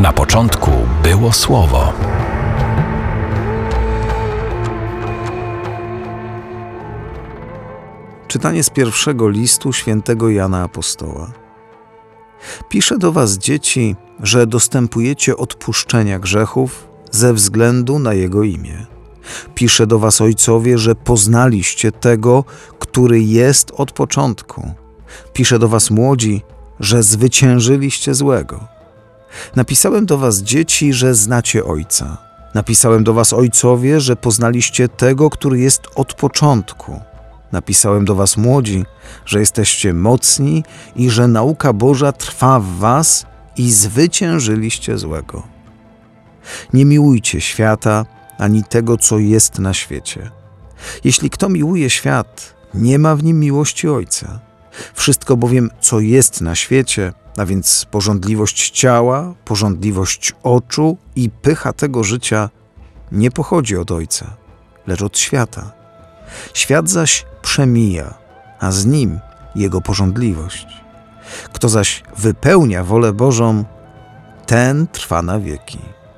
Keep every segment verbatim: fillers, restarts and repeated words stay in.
Na początku było Słowo. Czytanie z pierwszego listu świętego Jana Apostoła. Piszę do was, dzieci, że dostępujecie odpuszczenia grzechów ze względu na Jego imię. Piszę do was, ojcowie, że poznaliście tego, który jest od początku. Piszę do was, młodzi, że zwyciężyliście złego. Napisałem do was, dzieci, że znacie Ojca. Napisałem do was, ojcowie, że poznaliście tego, który jest od początku. Napisałem do was, młodzi, że jesteście mocni i że nauka Boża trwa w was i zwyciężyliście złego. Nie miłujcie świata, ani tego, co jest na świecie. Jeśli kto miłuje świat, nie ma w nim miłości Ojca. Wszystko bowiem, co jest na świecie, a więc pożądliwość ciała, pożądliwość oczu i pycha tego życia, nie pochodzi od Ojca, lecz od świata. Świat zaś przemija, a z nim jego pożądliwość. Kto zaś wypełnia wolę Bożą, ten trwa na wieki.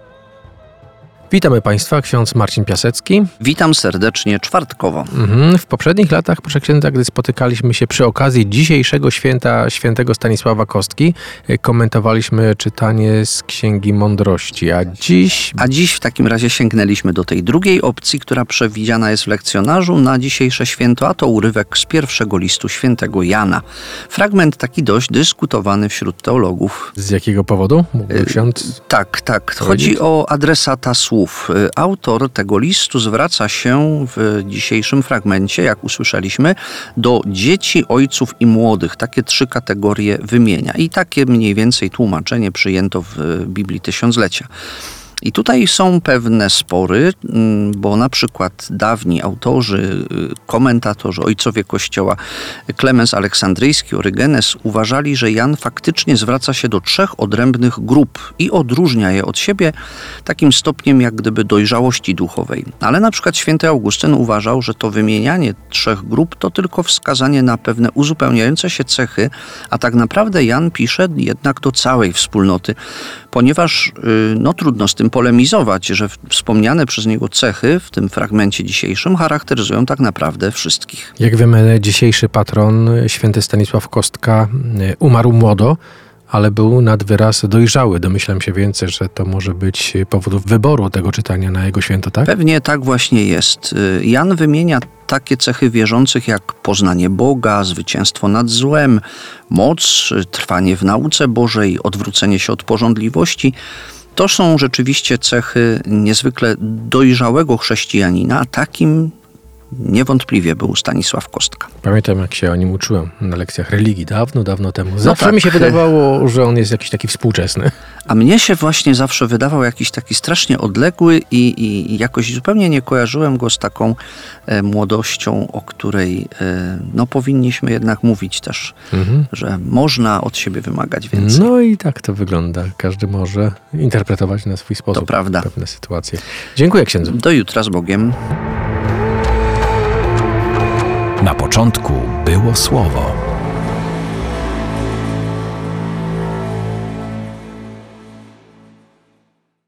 Witamy Państwa, ksiądz Marcin Piasecki. Witam serdecznie czwartkowo. Mhm. W poprzednich latach, proszę księdza, gdy spotykaliśmy się przy okazji dzisiejszego święta świętego Stanisława Kostki, komentowaliśmy czytanie z Księgi Mądrości, a dziś... A dziś w takim razie sięgnęliśmy do tej drugiej opcji, która przewidziana jest w lekcjonarzu na dzisiejsze święto, a to urywek z pierwszego listu świętego Jana. Fragment taki dość dyskutowany wśród teologów. Z jakiego powodu? Mógłby ksiądz... Tak, tak. Chodzi o adresata słów. Autor tego listu zwraca się w dzisiejszym fragmencie, jak usłyszeliśmy, do dzieci, ojców i młodych. Takie trzy kategorie wymienia. I takie mniej więcej tłumaczenie przyjęto w Biblii Tysiąclecia. I tutaj są pewne spory, bo na przykład dawni autorzy, komentatorzy, ojcowie Kościoła, Klemens Aleksandryjski, Orygenes, uważali, że Jan faktycznie zwraca się do trzech odrębnych grup i odróżnia je od siebie takim stopniem jak gdyby dojrzałości duchowej. Ale na przykład święty Augustyn uważał, że to wymienianie trzech grup to tylko wskazanie na pewne uzupełniające się cechy, a tak naprawdę Jan pisze jednak do całej wspólnoty, ponieważ no, trudno z tym polemizować, że wspomniane przez niego cechy w tym fragmencie dzisiejszym charakteryzują tak naprawdę wszystkich. Jak wiemy, dzisiejszy patron, święty Stanisław Kostka, umarł młodo, ale był nad wyraz dojrzały. Domyślam się więc, że to może być powód wyboru tego czytania na jego święto, tak? Pewnie tak właśnie jest. Jan wymienia takie cechy wierzących jak poznanie Boga, zwycięstwo nad złem, moc, trwanie w nauce Bożej, odwrócenie się od pożądliwości. To są rzeczywiście cechy niezwykle dojrzałego chrześcijanina, a takim niewątpliwie był Stanisław Kostka. Pamiętam, jak się o nim uczyłem na lekcjach religii dawno, dawno temu. Zawsze no tak. mi się wydawało, że on jest jakiś taki współczesny. A mnie się właśnie zawsze wydawał jakiś taki strasznie odległy i, i jakoś zupełnie nie kojarzyłem go z taką e, młodością, o której e, no, powinniśmy jednak mówić też, mhm. że można od siebie wymagać więcej. No i tak to wygląda. Każdy może interpretować na swój sposób to prawda. pewne sytuacje. Dziękuję księdzu. Do jutra z Bogiem. Na początku było Słowo.